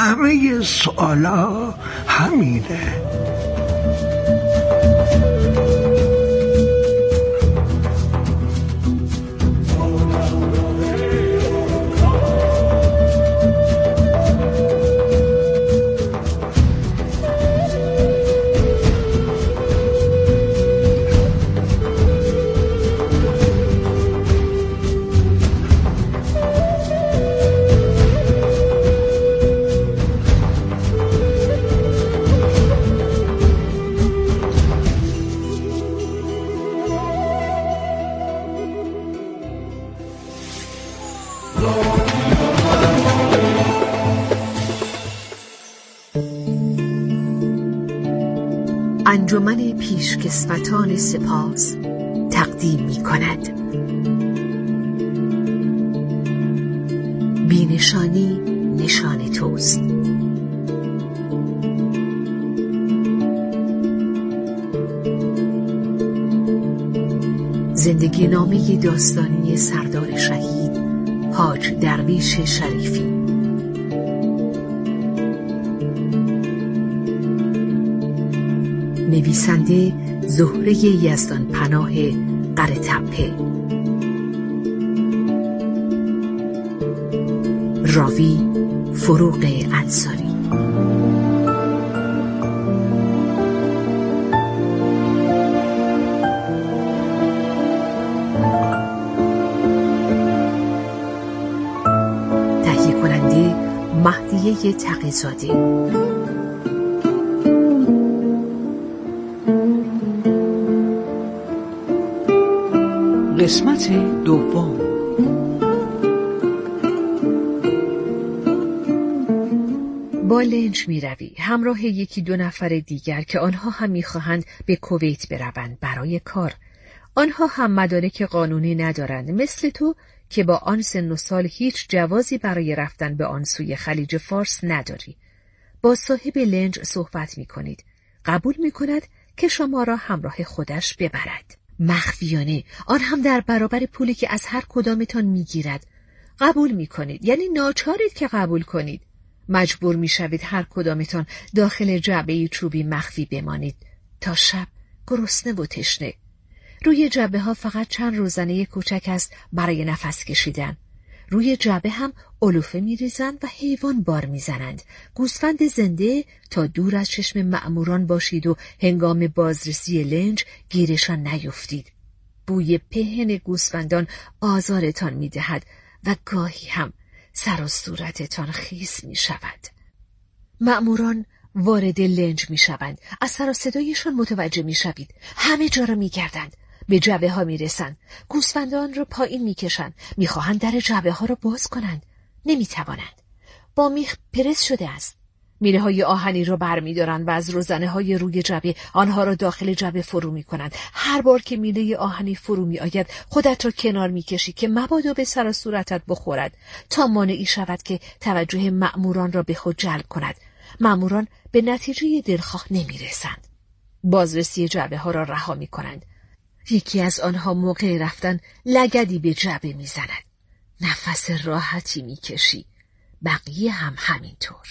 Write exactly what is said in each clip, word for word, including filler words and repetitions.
همه سوالا همینه. انجمن پیشکسوتان سپاس تقدیم می کند بینشانی نشان توست. زندگی نامه داستانی سردار شهید حاج درویش شریفی. نویسنده زهره یزدان پناه قره‌تپه. راوی فروغ انصاری. تهیه کننده مهدیه تقی‌زاده. قسمت دوم. با لنج می روی همراه یکی دو نفر دیگر که آنها هم می خواهند به کویت بروند برای کار. آنها هم مدارک قانونی ندارند مثل تو که با آن سن و سال هیچ جوازی برای رفتن به آن سوی خلیج فارس نداری. با صاحب لنج صحبت می کنید. قبول می کند که شما را همراه خودش ببرد. مخفیانه، آن هم در برابر پولی که از هر کدامتان میگیرد. قبول میکنید، یعنی ناچارید که قبول کنید. مجبور میشوید هر کدامتان داخل جعبه چوبی مخفی بمانید تا شب گرسنه و تشنه. روی جعبه ها فقط چند روزنه کوچک است برای نفس کشیدن. روی جعبه هم علوفه میریزند و حیوان بار میزنند. گوسفند زنده تا دور از چشم مأموران باشید و هنگام بازرسی لنج گیرشان نیفتید. بوی پهن گوسفندان آزارتان میدهد و گاهی هم سر و صورتتان خیس میشود. مأموران وارد لنج میشوند. از سر و صدایشان متوجه میشوید. همه جا را میگردند. به جعبه ها می رسند. گوسفندان را پایین می کشند. می خواهند در جعبه ها را باز کنند. نمی توانند. با میخ پرس شده است. میله های آهنی را بر می دارند و از روزنه های روی جعبه آنها را داخل جعبه فرو می کنند. هر بار که میله آهنی فرو می آید خودت را کنار می کشی که مبادا به سر و صورتت بخورد تا مانعی شود که توجه مأموران را به خود جلب کند. مأموران به نتیجه دلخواه نمی رسند. بازرسی جعبه ها را رها می کنند. یکی از آنها موقع رفتن لگدی به جعبه میزند. نفس راحتی میکشی. بقیه هم همینطور.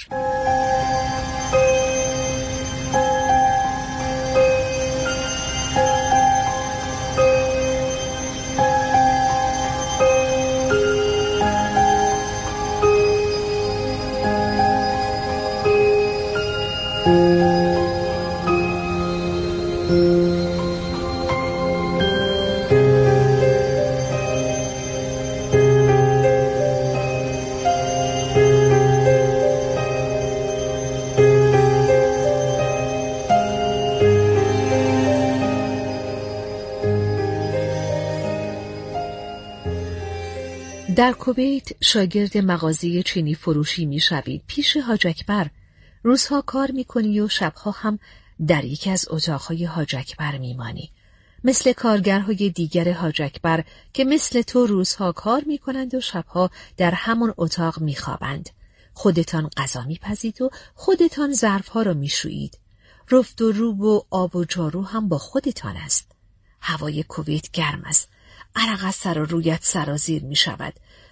در کویت شاگرد مغازه چینی فروشی می شوید. پیش حاج اکبر روزها کار می کنی و شبها هم در یکی از اتاقهای حاج اکبر می مانی. مثل کارگرهای دیگر حاج اکبر که مثل تو روزها کار می کنند و شبها در همان اتاق می خوابند. خودتان غذا می پزید و خودتان ظرفها را می شویید. رفت و روب و آب و جارو هم با خودتان است. هوای کویت گرم است. عرق از سر و رویت سرازیر می شود.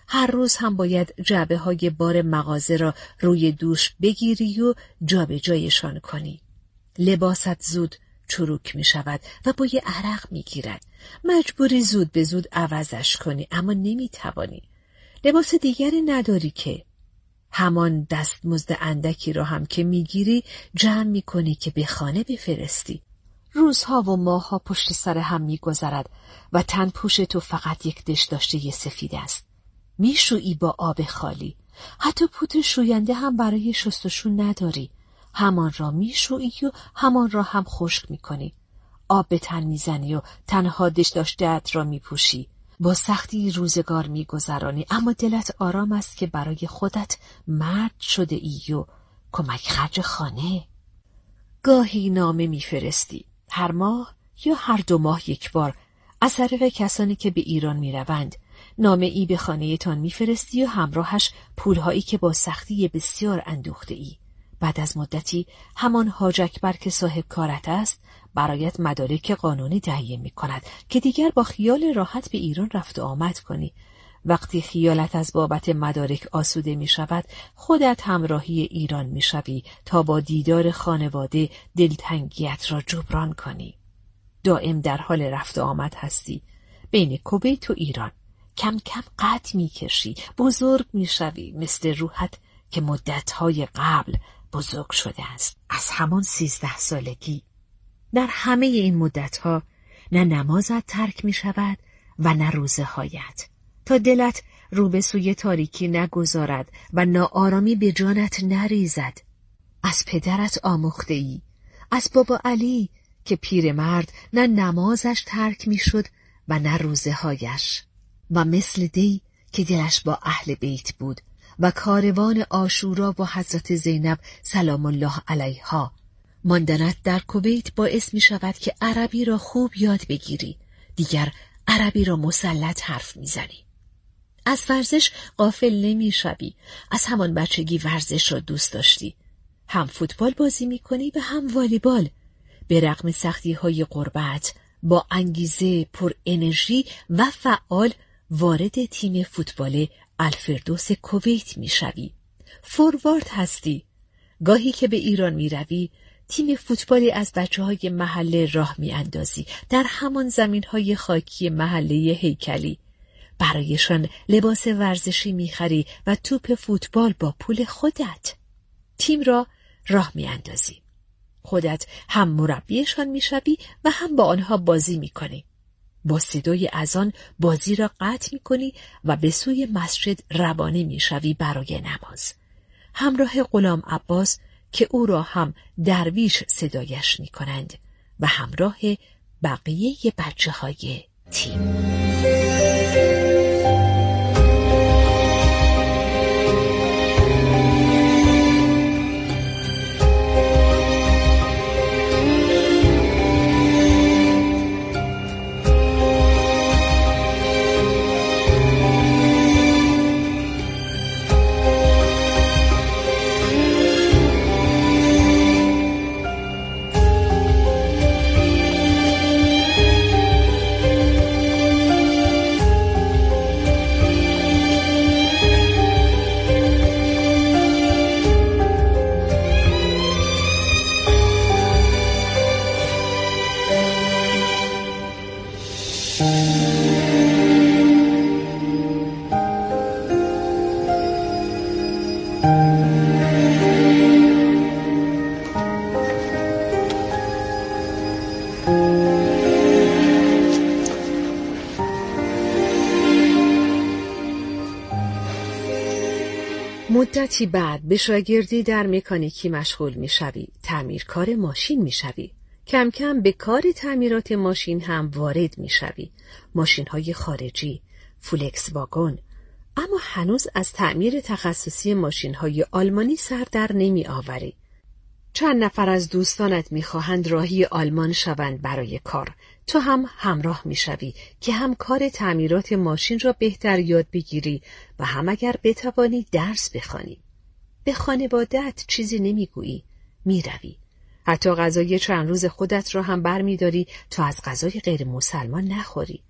هر روز هم باید جعبه های بار مغازه را روی دوش بگیری و جابجایشان کنی. لباست زود چروک می شود و بوی عرق می گیرد. مجبوری زود به زود عوضش کنی، اما نمی توانی. لباس دیگری نداری که. همان دستمزد اندکی را هم که می گیری جمع می کنی که به خانه بفرستی. روزها و ماهها پشت سر هم می گذرد و تن پوش تو فقط یک دش داشته ی سفید است. می شویی با آب خالی. حتی پودر شوینده هم برای شستشو نداری. همان را می شویی و همان را هم خشک می کنی. آب به تن می زنی و تنها دش داشته‌ات را می پوشی. با سختی روزگار می گذرانی، اما دلت آرام است که برای خودت مرد شده ای و کمک خرج خانه. گاهی نامه می فرستی. هر ماه یا هر دو ماه یک بار از طریق کسانی که به ایران می روند. نامه ای به خانه تان می فرستی و همراهش پولهایی که با سختی بسیار اندوخته ای. بعد از مدتی همان حاج اکبر که صاحب کارت است برایت مدارک قانونی تهیه می کند که دیگر با خیال راحت به ایران رفت و آمد کنی. وقتی خیالت از بابت مدارک آسوده می شود، خودت همراهی ایران می شوی تا با دیدار خانواده دلتنگیت را جبران کنی. دائم در حال رفت و آمد هستی بین کویت و ایران. کم کم قد می کشی، بزرگ می شوی مثل روحت که مدتهای قبل بزرگ شده است. از همان سیزده سالگی. در همه این مدتها نه نمازت ترک می شود و نه روزه هایت، تا دلت رو به سوی تاریکی نگذارد و ناآرامی به جانت نریزد. از پدرت آموخته ای، از بابا علی که پیرمرد نه نمازش ترک می شد و نه روزه هایش، و مثل دی که دلش با اهل بیت بود و کاروان عاشورا با حضرت زینب سلام الله علیها. ماندنت در کویت باعث می شود که عربی را خوب یاد بگیری، دیگر عربی را مسلط حرف می زنی. از ورزش غافل نمی شوی، از همان بچگی ورزش را دوست داشتی. هم فوتبال بازی می کنی و هم والیبال. به رغم سختی های غربت با انگیزه، پر انرژی و فعال وارد تیم فوتبال الفردوس کویت می شوی. فوروارد هستی. گاهی که به ایران می روی، تیم فوتبالی از بچه های محله راه می اندازی در همان زمین های خاکی محله هیکلی. برایشان لباس ورزشی می خری و توپ فوتبال با پول خودت. تیم را راه می اندازی. خودت هم مربیشان می شوی و هم با آنها بازی می کنی. با صدای اذان بازی را قطع می کنی و به سوی مسجد روانه می شوی برای نماز. همراه غلام عباس که او را هم درویش صدایش می کنند و همراه بقیه بچه های تیم. مدتی بعد به شاگردی در مکانیکی مشغول می شوی، تعمیرکار ماشین می شوی. کم کم به کار تعمیرات ماشین هم وارد می شوی. ماشین های خارجی، فولکس واگن. اما هنوز از تعمیر تخصصی ماشین های آلمانی سر در نمی آوری. چند نفر از دوستانت می خواهند راهی آلمان شوند برای کار. تو هم همراه می شوی که هم کار تعمیرات ماشین را بهتر یاد بگیری و هم اگر بتوانی درس بخوانی. به خانواده‌ات چیزی نمی گویی، می روی. حتی غذای چند روز خودت را هم بر می داری تا از غذای غیر مسلمان نخوری.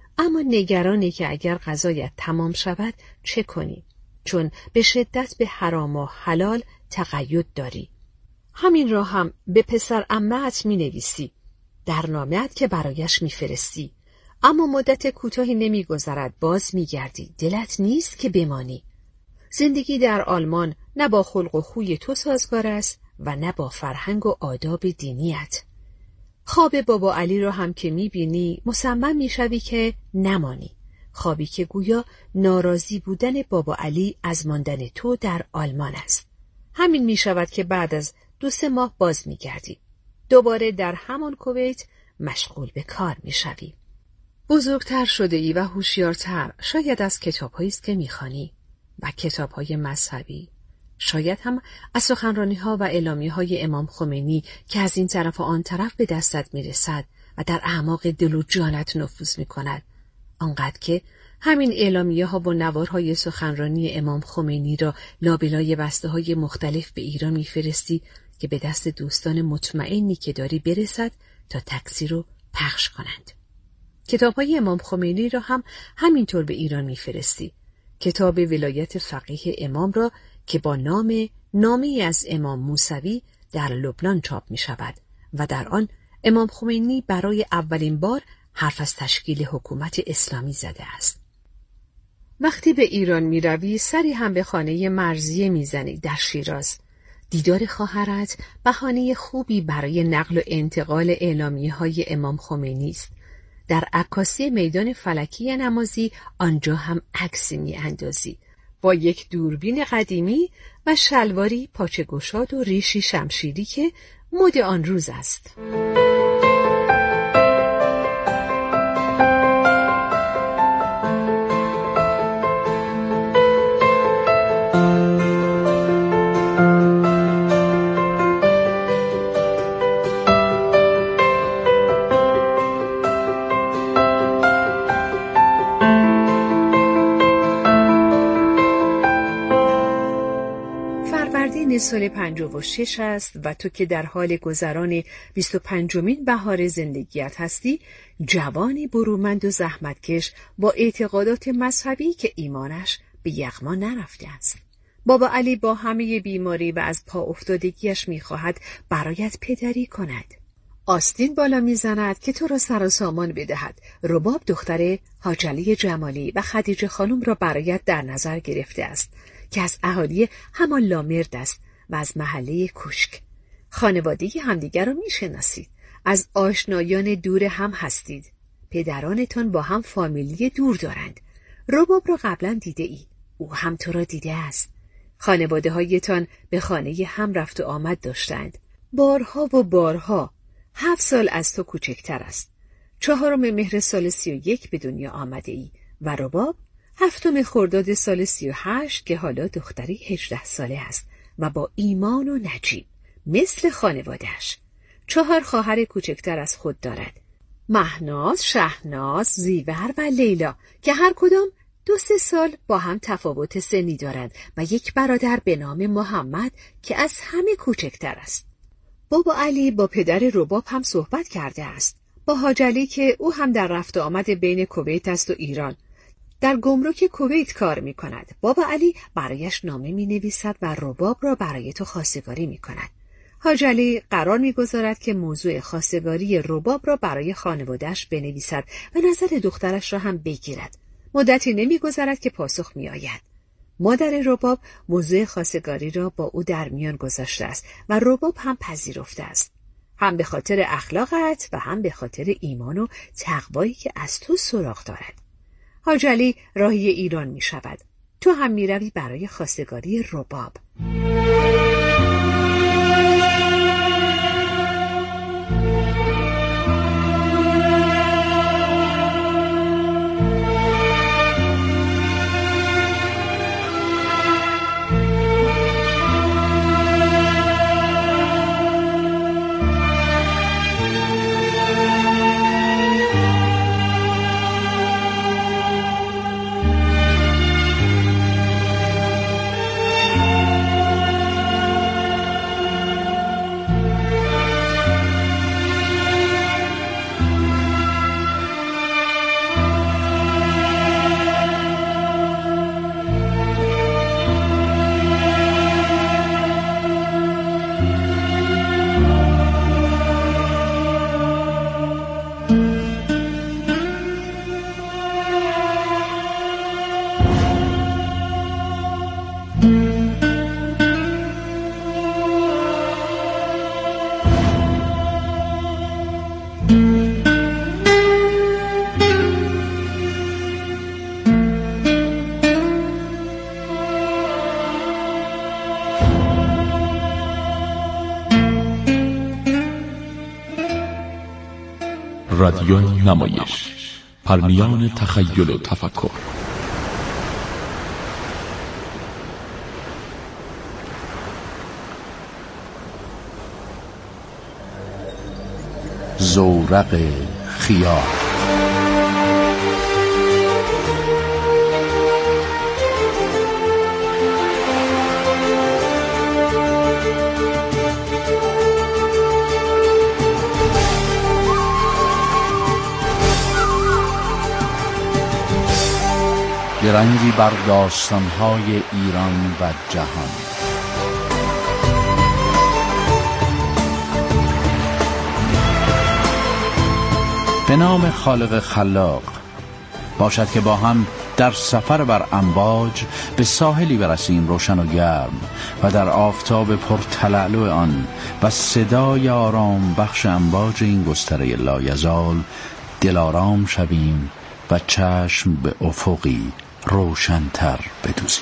اما نگرانی که اگر غذایت تمام شود چه کنی؟ چون به شدت به حرام و حلال تقید داری. همین را هم به پسر عمه‌ات می نویسی، در نامه‌ات که برایش می فرستی. اما مدت کوتاهی نمی گذرد باز می گردی. دلت نیست که بمانی. زندگی در آلمان نه با خلق و خوی تو سازگار است و نه با فرهنگ و آداب دینیت. خواب بابا علی را هم که می بینی مصمم می شوی که نمانی. خوابی که گویا ناراضی بودن بابا علی از ماندن تو در آلمان است. همین می شود که بعد از دو سه ماه باز می گردی. دوباره در همان کویت مشغول به کار می شوی. بزرگتر شده ای و هوشیارتر، شاید از کتاب‌هایی است که می‌خوانی و کتاب‌های مذهبی، شاید هم از سخنرانی‌ها و اعلامیه‌های امام خمینی که از این طرف و آن طرف به دستت می‌رسد و در اعماق دل و جانت نفوذ می‌کند، آنقدر که همین اعلامیه‌ها و نوارهای سخنرانی امام خمینی را لابلای بسته‌های مختلف به ایران می‌فرستی که به دست دوستان مطمئنی که داری برسد تا تکسی رو پخش کنند. کتاب‌های امام خمینی را هم همینطور به ایران می‌فرستی. کتاب ولایت فقیه امام را که با نام نامه‌ای از امام موسوی در لبنان چاپ می‌شود و در آن امام خمینی برای اولین بار حرف از تشکیل حکومت اسلامی زده است. وقتی به ایران می‌روی سری هم به خانه مرضیه می‌زنی در شیراز. دیدار خواهرت بهانه خوبی برای نقل و انتقال اعلامیه‌های امام خمینی است. در عکاسی میدان فلکی نمازی آنجا هم عکسی می‌اندازی با یک دوربین قدیمی و شلواری پاچه گشاد و ریشی شمشیری که مد آن روز است. سال پنجاه و شش است و تو که در حال گذران بیست و پنجمین بهار زندگیت هستی، جوانی برومند و زحمتکش با اعتقادات مذهبی که ایمانش به یغما نرفته است. بابا علی با همه بیماری و از پا افتادگیش می‌خواهد برایت پدری کند. آستین بالا می‌زند که تو را سر و سامان بدهد. رباب دختر حاج علی جمالی و خدیجه خانم را برایت در نظر گرفته است که از اهالی همان لامرد است و از محله کوشک. خانوادگی همدیگر را میشناسید. از آشنایان دور هم هستید. پدرانتان با هم فامیلی دور دارند. رباب را قبلا دیده ای. او هم تو را دیده است. خانواده هایتان به خانه هم رفت و آمد داشتند. بارها و بارها. هفت سال از تو کوچکتر است. چهارم مهر سال سی و یک به دنیا آمده ای و رباب هفتم خرداد سال سی و هشت که حالا دختری هجده ساله است و با ایمان و نجیب مثل خانواده‌اش. چهار خواهر کوچکتر از خود دارد. مهناز، شهناز، زیور و لیلا که هر کدام دو سه سال با هم تفاوت سنی دارند و یک برادر به نام محمد که از همه کوچکتر است. بابا علی با پدر رباب هم صحبت کرده است. با حاج علی که او هم در رفت و آمد بین کویت است و ایران. در گمرک کویت کار می کند. بابا علی برایش نامه می نویسد و رباب را برای تو خواستگاری می کند. حاج علی قرار می گذارد که موضوع خواستگاری رباب را برای خانواده‌اش بنویسد و نظر دخترش را هم بگیرد. مدتی نمی گذرد که پاسخ می آید. مادر رباب موضوع خواستگاری را با او در میان گذاشته است و رباب هم پذیرفته است. هم به خاطر اخلاقت و هم به خاطر ایمان و تقوایی که از تو سراغ دارد. حاج علی راهی ایران می شود. تو هم می روی برای خواستگاری رباب. رادیو نمایش، پرمیان تخیل و تفکر. زورق خیال. درنگی بر داستان‌های ایران و جهان. به نام خالق خلاق. باشد که با هم در سفر بر امواج به ساحلی برسیم روشن و گرم و در آفتاب پرتلالو آن و صدای آرام بخش امواج این گستره لایزال دلارام شویم و چشم به افقی روشن‌تر بدوزیم.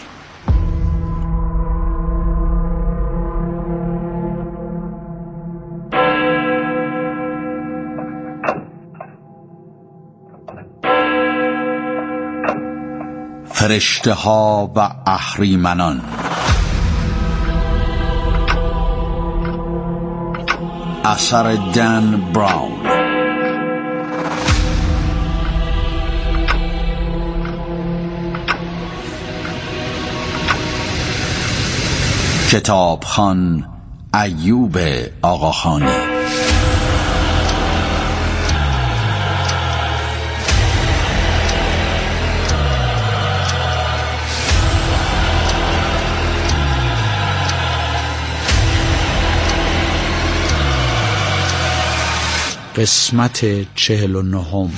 فرشته ها و اهریمنان. اثر دن براون. کتابخوان ایوب آقاخانی. قسمت چهل و نهم.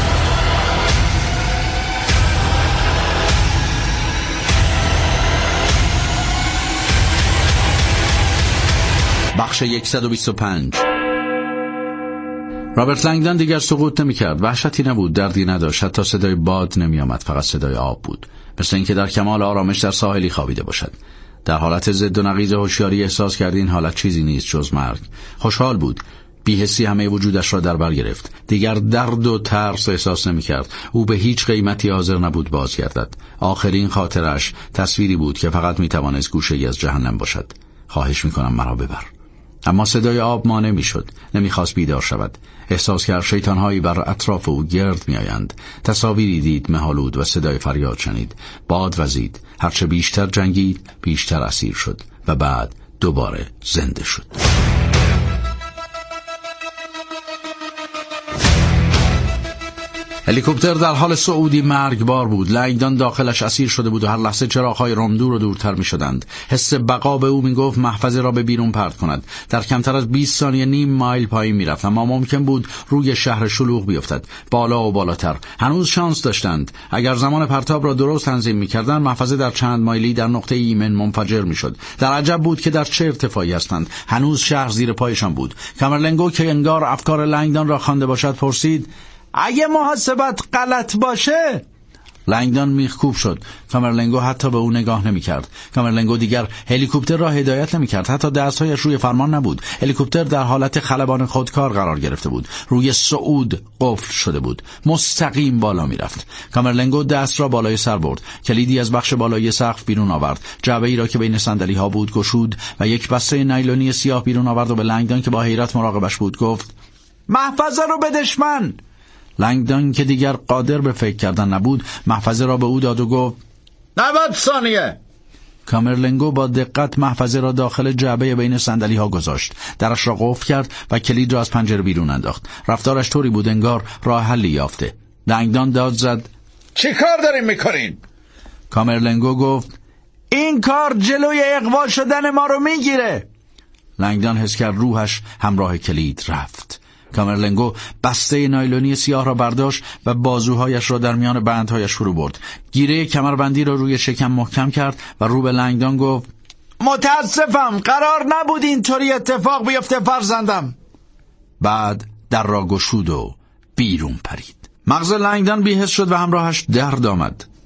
بخش صد و بیست و پنج. رابرت لنگدان دیگر سقوط نمی کرد. وحشتی نبود، دردی نداشت، حتی صدای باد نمی آمد، فقط صدای آب بود، مثل اینکه در کمال آرامش در ساحلی خوابیده باشد. در حالت ضد و نقیض هوشیاری احساس کرد این حالت چیزی نیست جز مرگ. خوشحال بود. بی‌حسی همه وجودش را در بر گرفت. دیگر درد و ترس احساس نمی کرد. او به هیچ قیمتی حاضر نبود بازگردد. آخرین خاطرش تصویری بود که فقط می توانست گوشه‌ای از جهنم باشد. خواهش می کنم مرا ببر. اما صدای آب مانع می شد. نمی خواست بیدار شود. احساس کرد شیطانهایی بر اطراف او گرد می آیند. تصاویری دید مه‌آلود و صدای فریاد شنید. باد وزید. هرچه بیشتر جنگید بیشتر اسیر شد و بعد دوباره زنده شد. هلیکوپتر در حال صعودی مرگبار بود. لنگدان داخلش اسیر شده بود و هر لحظه چراغ‌های روم دور و دورتر می‌شدند. حس بقا به او می‌گفت محفظه را به بیرون پرت کند. در کمتر از بیست ثانیه نیم مایل پایین می‌رفت، اما ممکن بود روی شهر شلوغ بیفتد. بالا و بالاتر. هنوز شانس داشتند. اگر زمان پرتاب را درست تنظیم می‌کردند، محفظه در چند مایلی در نقطه ایمن منفجر می‌شد. در عجب بود که در چه ارتفاعی هستند. هنوز شهر زیر پایشان بود. کامرلنگو که انگار افکار لنگدان را خوانده باشد پرسید: اگه محاسبت غلط باشه؟ لنگدان میخکوب شد. کامرلنگو حتی به او نگاه نمی کرد. کامرلنگو دیگر هلیکوپتر را هدایت نمی کرد. حتی دستهایش روی فرمان نبود. هلیکوپتر در حالت خلبان خودکار قرار گرفته بود. روی صعود قفل شده بود. مستقیم بالا می رفت. کامرلنگو دست را بالای سر برد. کلیدی از بخش بالای سقف بیرون آورد. جعبه‌ای را که بین صندلی ها بود گشود و یک بسته نایلونی سیاه بیرون آورد و به لنگدان که با حیرت مراقبش بود گفت: محفظه رو به دشمن. لنگدان که دیگر قادر به فکر کردن نبود محفظه را به او داد و گفت: نود ثانیه. کامرلنگو با دقت محفظه را داخل جعبه بین صندلی ها گذاشت. درش را قفل کرد و کلید را از پنجره بیرون انداخت. رفتارش طوری بود انگار راه حلی یافته. لنگدان داد زد: چی کار دارین میکنین؟ کامرلنگو گفت: این کار جلوی اغوا شدن ما رو میگیره. لنگدان حس کرد روحش همراه کلید رفت. کامرلنگو بسته نایلونی سیاه را برداشت و بازوهایش را در میان بندهایش فرو برد. گیره کمربندی را روی شکم محکم کرد و رو به لنگدان گفت: متاسفم، قرار نبود اینطوری اتفاق بیفته فرزندم. بعد در را گشود و بیرون پرید. مغز لنگدان بی‌حس شد و همراهش درد آمد.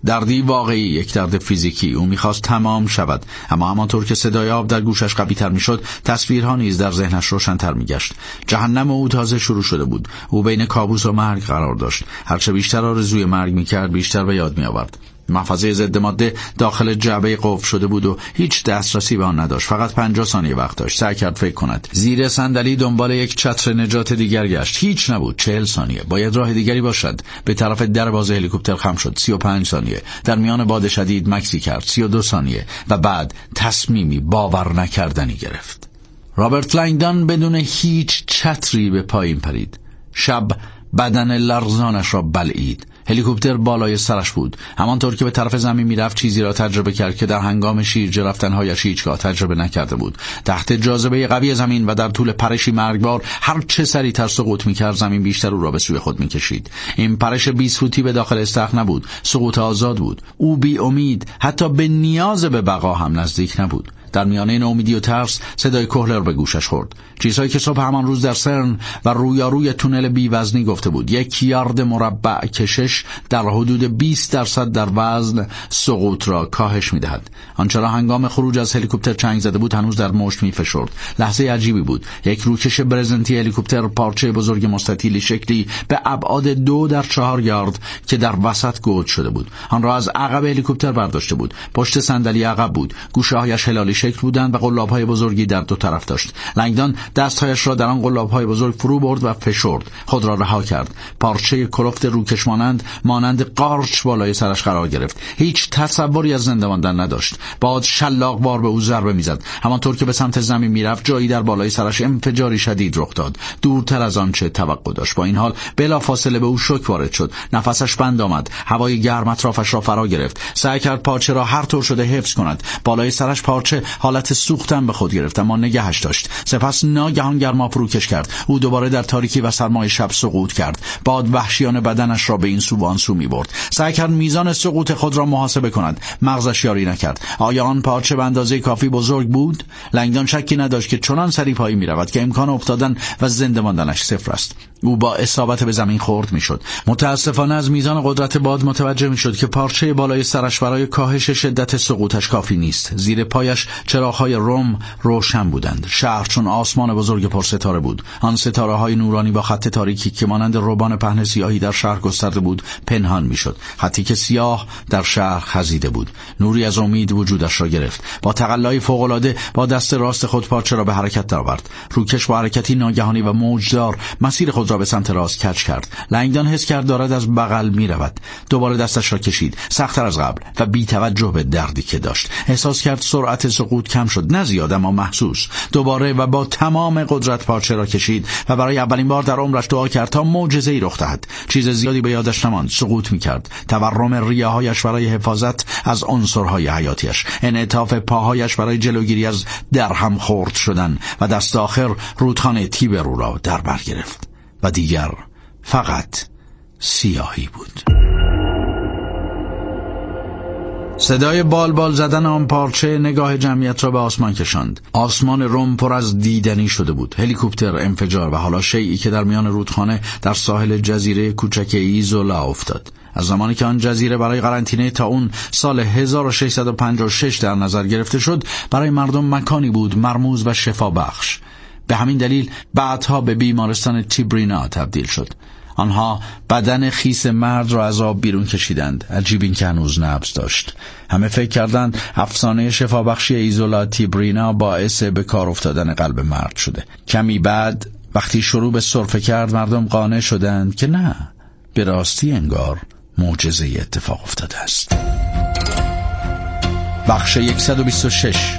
دردی واقعی، یک درد فیزیکی. او میخواست تمام شود، اما همانطور که صدای آب در گوشش قوی‌تر میشد، تصویرها نیز در ذهنش روشن‌تر میگشت. جهنم او تازه شروع شده بود. او بین کابوس و مرگ قرار داشت. هرچه بیشتر آرزوی مرگ میکرد، بیشتر به یاد میآورد. محفظه ضد ماده داخل جعبه قفل شده بود و هیچ دسترسی به آن نداشت. فقط پنجاه ثانیه وقت داشت. سعی کرد فکر کند. زیر صندلی دنبال یک چتر نجات دیگر گشت. هیچ نبود. چهل ثانیه. باید راه دیگری باشد. به طرف در باز هلیکوپتر خم شد. سی و پنج ثانیه. در میان باد شدید مکسی کرد. سی و دو ثانیه. و بعد تصمیمی باور نکردنی گرفت. رابرت لنگدان بدون هیچ چتری به پایین پرید. شب بدن لرزانش را بلعید. هلیکوپتر بالای سرش بود. همانطور که به طرف زمین میرفت چیزی را تجربه کرد که در هنگام شیرجه رفتنهایش هیچگاه تجربه نکرده بود. تحت جاذبه قوی زمین و در طول پرشی مرگبار هر چه سریعتر سقوط میکرد، زمین بیشتر او را به سوی خود میکشید. این پرش بیست فوتی به داخل استخر نبود، سقوط آزاد بود. او بی امید، حتی به نیاز به بقا هم نزدیک نبود. در میانه ناامیدی و ترس صدای کوهلر به گوشش خورد. چیزهایی که صبح همان روز در سرن و رویاروی تونل بی‌وزنی گفته بود. یک یارد مربع کشش در حدود بیست درصد در وزن سقوط را کاهش می‌دهد. آنچه را هنگام خروج از هلیکوپتر چنگ زده بود هنوز در مشت می‌فشرد. لحظه عجیبی بود. یک روکش برزنتی هلیکوپتر، پارچه بزرگ مستطیلی شکلی به ابعاد دو در چهار یارد که در وسط گود شده بود. آن را از عقب هلیکوپتر برداشته بود. پشت صندلی عقب بود. گوشه‌هایش هلالی شکل بودند و قلاب‌های بزرگی در دو طرف داشت. لنگدان دستهایش را در آن قلاب‌های بزرگ فرو برد و فشرد. خود را رها کرد. پارچه کلفت روکش مانند مانند قارچ بالای سرش قرار گرفت. هیچ تصوری از زنده ماندن نداشت. باد شلاق وار به او ضربه می‌زد. همانطور که به سمت زمین می‌رفت، جایی در بالای سرش انفجاری شدید رخ داد، دورتر از آنچه توقع داشت. با این حال بلافاصله به او شوک وارد شد. نفسش بند آمد. هوای گرم اطرافش را فرا گرفت. سعی کرد پارچه را هر طور شده حفظ کند. بالای سرش پارچه حالت سوختن به خود گرفت، اما نگهش داشت. سپس ناگهان گرما فروکش کرد. او دوباره در تاریکی و سرمای شب سقوط کرد. باد وحشیانه بدنش را به این سو و آن سو می‌برد. سعی کرد میزان سقوط خود را محاسبه کند. مغزش یاری نکرد. آیا آن پارچه به اندازه کافی بزرگ بود؟ لنگدان شکی نداشت که چنان سری پایی می‌رود که امکان افتادن و زنده ماندنش صفر است. او با اصابت به زمین خورد می‌شد. متأسفانه از میزان قدرت باد متوجه می‌شد که پارچه بالای سرش برای کاهش شدت سقوطش کافی نیست. زیر پایش چراغ‌های روم روشن بودند. شهر چون آسمان بزرگ پرستاره بود. آن ستاره‌های نورانی با خط تاریکی که مانند روبان پهن سیاهی در شهر گسترده بود پنهان می‌شد. خطی که سیاه در شهر خزیده بود. نوری از امید وجودش را گرفت. با تقلای فوق‌العاده با دست راست خود پارچه را به حرکت درآورد. روکش با حرکتی ناگهانی و موجدار مسیر خود را به سمت راست کج کرد. لنگدان حس کرد دارد از بغل می‌رود. دوباره دستش را کشید، سخت‌تر از قبل و بی توجه به دردی که داشت. احساس کرد سرعت سقوط کم شد، نه زیاد اما محسوس. دوباره و با تمام قدرت پارچه را کشید و برای اولین بار در عمرش دعا کرد تا معجزه‌ای رخ دهد. چیز زیادی به یادش نماند. سقوط می‌کرد. تورم ریه‌هایش برای حفاظت از عنصرهای حیاتیش، انعطاف پاهایش برای جلوگیری از درهم خورد شدن و دست آخر رودخانه تیبرو را در بر گرفت و دیگر فقط سیاهی بود. صدای بال بال زدن آن پارچه نگاه جمعیت را به آسمان کشاند. آسمان روم پر از دیدنی شده بود. هلیکوپتر، انفجار و حالا شیئی که در میان رودخانه در ساحل جزیره کوچک ایزولا افتاد. از زمانی که آن جزیره برای قرنطینه تا اون سال هزار و ششصد و پنجاه و شش در نظر گرفته شد، برای مردم مکانی بود مرموز و شفا بخش. به همین دلیل بعدها به بیمارستان تیبرینا تبدیل شد. آنها بدن خیس مرد را از آب بیرون کشیدند. عجیب این که هنوز نبض داشت. همه فکر کردند افسانه شفابخشی ایزولا تیبرینا باعث به کار افتادن قلب مرد شده. کمی بعد وقتی شروع به سرفه کرد، مردم قانع شدند که نه، به راستی انگار معجزه اتفاق افتاده است. بخش صد و بیست و شش.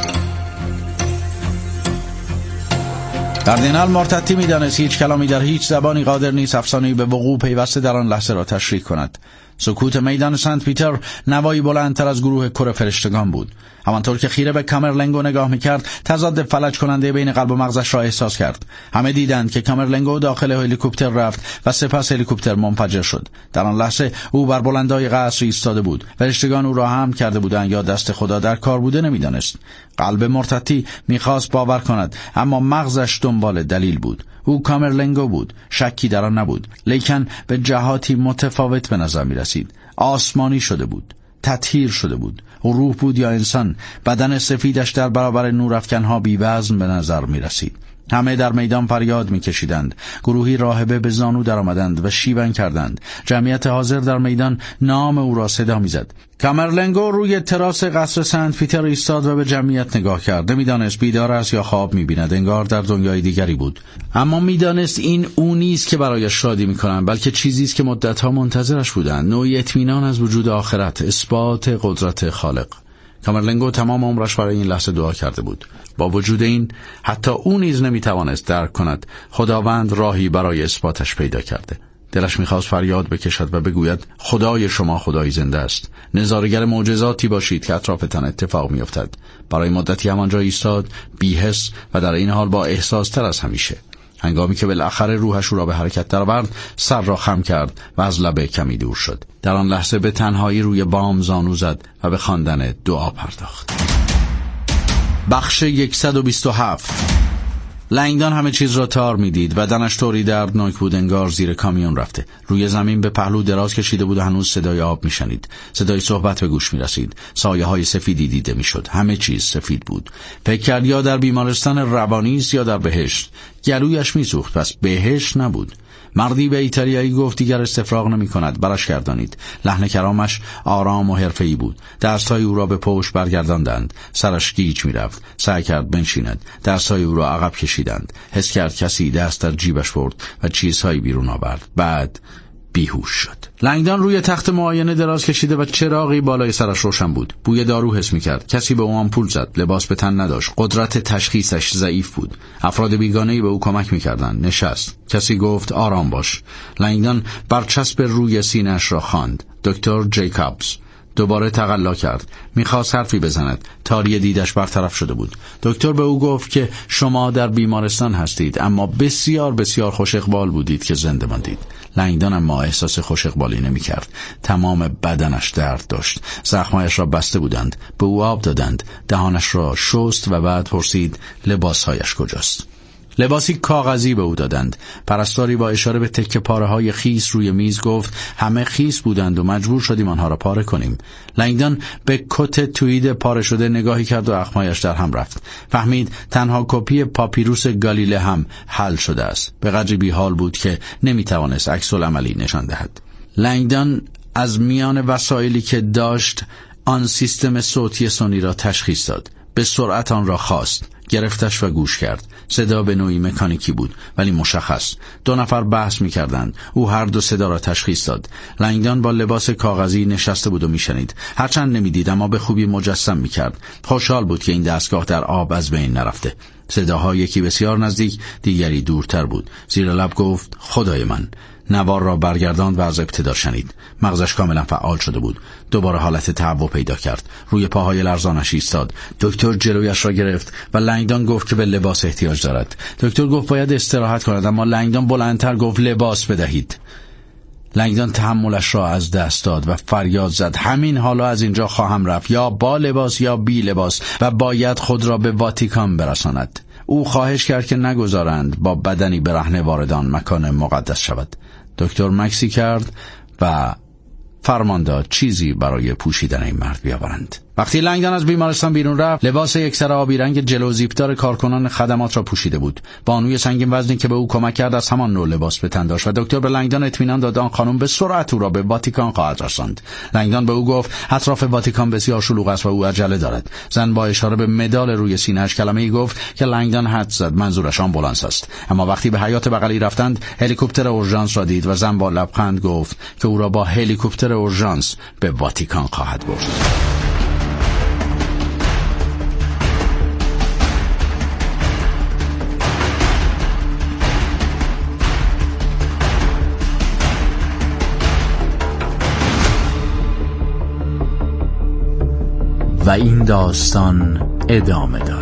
کاردینال مورتاتی می‌دانست هیچ کلامی در هیچ زبانی قادر نیست افسانه‌ای به وقوع پیوسته در آن لحظه را تشریح کند. سکوت میدان سنت پیتر نوایی بلندتر از گروه کره فرشتگان بود. همانطور که خیره به کامرلنگو نگاه می‌کرد، تضاد فلج کننده بین قلب و مغزش را احساس کرد. همه دیدند که کامرلنگو داخل هلیکوپتر رفت و سپس هلیکوپتر منفجر شد. در آن لحظه او بر بلندای قصر ایستاده بود. فرشتگان او را حمل کرده بودند یا دست خدا در کار بوده نمی‌دانست. قلب مورتاتی می‌خواست باور کند، اما مغزش دنبال دلیل بود. او کامرلنگو بود، شکی در آن نبود، لیکن به جهاتی متفاوت به نظر می رسید. آسمانی شده بود، تطهیر شده بود. او روح بود یا انسان؟ بدن سفیدش در برابر نورافکنها بی‌وزن به نظر می رسید. همه در میدان فریاد می‌کشیدند. گروهی راهبه به زانو درآمدند و شیون کردند. جمعیت حاضر در میدان نام او را صدا می‌زد. کامرلنگو روی تراس قصر سنت پیتر ایستاد و به جمعیت نگاه کرد. نمی‌دانست بیدار است یا خواب می‌بیند. انگار در دنیای دیگری بود. اما می‌دانست این او نیست که برایش شادی می‌کنند، بلکه چیزی است که مدت‌ها منتظرش بودند. نوعی اطمینان از وجود آخرت، اثبات قدرت خالق. کامرلنگو تمام عمرش برای این لحظه دعا کرده بود. با وجود این حتی او نیز نمیتوانست درک کند خداوند راهی برای اثباتش پیدا کرده. دلش میخواست فریاد بکشد و بگوید خدای شما خدای زنده است. نظاره‌گر معجزاتی باشید که اطرافتان اتفاق میافتد. برای مدتی همانجا ایستاد، بی‌حس و در این حال با احساس تر از همیشه. هنگامی که بالاخره روحش او را به حرکت درآورد، سر را خم کرد و از لبه کمی دور شد. در آن لحظه به تنهایی روی بام زانو زد و به خواندن دعا پرداخت. بخش صد و بیست و هفت. لنگدان همه چیز را تار می‌دید. بدنش طوری دردناک بود انگار زیر کامیون رفته. روی زمین به پهلو دراز کشیده بود و هنوز صدای آب می‌شنید. صدای صحبت به گوش می‌رسید. سایه‌های سفیدی دیده می‌شد. همه چیز سفید بود. فکر کرد یا در بیمارستان روانی است یا در بهشت. گلویش می‌سوخت، پس بهشت نبود. مردی به ایتالیایی گفت دیگر استفراغ نمی کند، برش گردانید. لحن کلامش آرام و حرفه‌ای بود. دستهای او را به پشت برگرداندند. سرش گیج می رفت. سعی کرد بنشیند. دستهای او را عقب کشیدند. حس کرد کسی دست در جیبش برد و چیزهایی بیرون آورد. بعد بیهوش شد. لنگدان روی تخت معاینه دراز کشیده و چراغی بالای سرش روشن بود. بوی دارو حس می‌کرد. کسی به او آمپول زد. لباس به تن نداشت. قدرت تشخیصش ضعیف بود. افراد بیگانه‌ای به او کمک می‌کردند. نشست. کسی گفت آرام باش. لنگدان برچسب روی سینه‌اش را خواند. دکتر جیکابز. دوباره تقلا کرد. میخواست حرفی بزند. تاری دیدش برطرف شده بود. دکتر به او گفت که شما در بیمارستان هستید، اما بسیار بسیار خوش اقبال بودید که زنده ماندید. لنگدان اما احساس خوش اقبالی نمی کرد. تمام بدنش درد داشت. زخمایش را بسته بودند. به او آب دادند. دهانش را شست و بعد پرسید لباسهایش کجاست؟ لباسی کاغذی به او دادند. پرستاری با اشاره به تکه پاره های خیس روی میز گفت همه خیس بودند و مجبور شدیم آنها را پاره کنیم. لنگدان به کت تویید پاره شده نگاهی کرد و اخمایش در هم رفت. فهمید تنها کپی پاپیروس گالیله هم حل شده است. به قدری بیحال بود که نمیتوانست عکس العملی نشان دهد. لنگدان از میان وسایلی که داشت آن سیستم صوتی سونی را تشخیص داد. به سرعت آن را خواست. گرفتش و گوش کرد. صدا به نوعی مکانیکی بود ولی مشخص. دو نفر بحث می کردند. او هر دو صدا را تشخیص داد. لنگدان با لباس کاغذی نشسته بود و می شنید. هرچند نمی دید اما به خوبی مجسم می کرد. خوشحال بود که این دستگاه در آب از بین نرفته. صداها یکی بسیار نزدیک، دیگری دورتر بود. زیر لب گفت خدای من. نوار را برگرداند و از ابتدا شنید. مغزش کاملا فعال شده بود. دوباره حالت تهوع پیدا کرد. روی پاهای لرزانش ایستاد. دکتر جلویش را گرفت و لنگدان گفت که به لباس احتیاج دارد. دکتر گفت باید استراحت کند، اما لنگدان بلندتر گفت لباس بدهید. لنگدان تحملش را از دست داد و فریاد زد همین حالا از اینجا خواهم رفت، یا با لباس یا بی لباس، و باید خود را به واتیکان برساند. او خواهش کرد که نگذارند با بدنی برهنه واردان مکان مقدس شود. دکتر مکسی کرد و فرمان داد چیزی برای پوشیدن این مرد بیاورند. وقتی لنگدان از بیمارستان بیرون رفت، لباس یکسره آبی رنگ جلو زیپدار کارکنان خدمات را پوشیده بود. بانوی سنگین وزنی که به او کمک کرد از همان نوع لباس به تن داشت و دکتر به لنگدان اطمینان داد آن خانم به سرعت او را به واتیکان خواهد رساند. لنگدان به او گفت اطراف واتیکان بسیار شلوغ است و او عجله دارد. زن با اشاره به مدال روی سینه‌اش کلمه‌ای گفت که لنگدان حدس زد منظورش آمبولانس است. اما وقتی به حیاط بغلی رفتند، هلیکوپتر اورژانس را دید و زن با لبخند گفت که او را با هلیکوپتر اورژانس به واتیکان خواهد برد. و این داستان ادامه دارد.